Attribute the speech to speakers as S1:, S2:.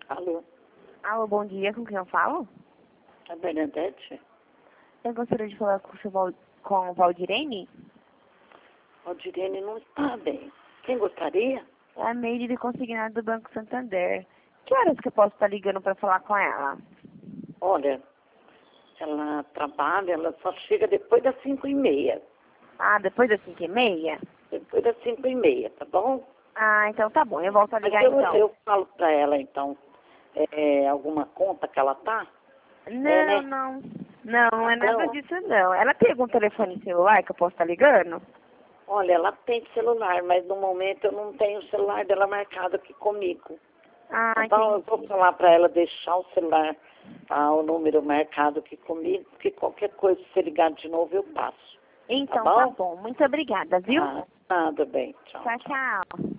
S1: Alô,
S2: Alô, bom dia, com quem eu falo?
S1: a Bernadette?
S2: Eu gostaria de falar com o com o Valdirene.
S1: Valdirene não está bem. Quem gostaria?
S2: É a Meire de consignado do Banco Santander. Que horas que eu posso estar ligando para falar com ela?
S1: Olha, ela trabalha, ela só chega depois das 5h30.
S2: Ah, depois das 5h30?
S1: Depois das 5h30, tá bom?
S2: Ah, então tá bom, eu volto a
S1: Mas
S2: ligar então.
S1: eu falo pra ela, então, alguma conta que ela tá?
S2: Não,
S1: Né?
S2: não. Não é nada
S1: Não,
S2: disso não. Ela tem algum telefone celular que eu posso estar ligando?
S1: olha, ela tem celular, mas no momento eu não tenho o celular dela marcado aqui comigo.
S2: Ah,
S1: Tá bom? Eu vou
S2: entendi.
S1: falar pra ela deixar o celular, o número marcado aqui comigo, porque qualquer coisa, se ligar de novo, eu passo.
S2: Então
S1: Tá
S2: tá
S1: bom?
S2: bom. Muito obrigada, viu?
S1: Ah, nada bem. Tchau.
S2: Tchau, tchau.